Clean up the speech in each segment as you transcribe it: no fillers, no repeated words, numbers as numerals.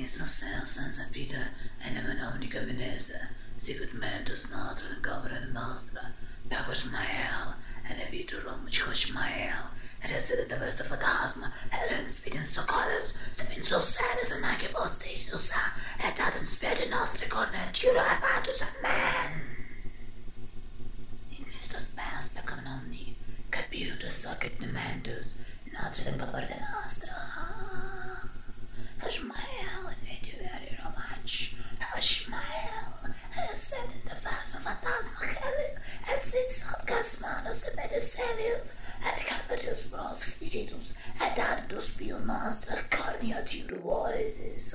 ministro Celsa sapida e la unica Venezia, sicut mentus nostra in copra nostra, Paco Ismael, e ne vitu Romuch Ismael, ed essere da questa fantasma, e le spiti in socorros, se fin so seres e anche vostri so sa, e dato in spete nostre corne, giuro e patus a man. In questo spazio come omni, capito de socket nementus, nostre in copra nostra. Ishmael, and made you very romantic. Ishmael, and said in the phasma fantasma heli, and sits out Gasmanos and Medicelius, and Capatus bros Figitus, and Adus Pio Nostra Cornea to what is this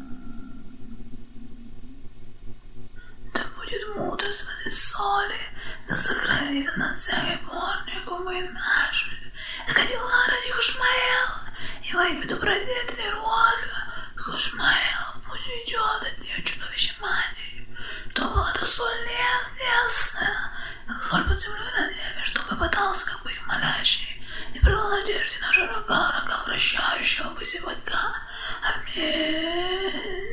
Да будет мудрость в этой соли, да сохранит она всякие порнику мы наши. Ходила ради Хашмаэла, и во имя добродетели Руаха, Хашмаэл пусть идет от нее чудовище матери, то была до соль ясная, как соль под землей на небе, что попытался, как бы их молящий, и привел надежде наша рога вращающего посевака. Аминь.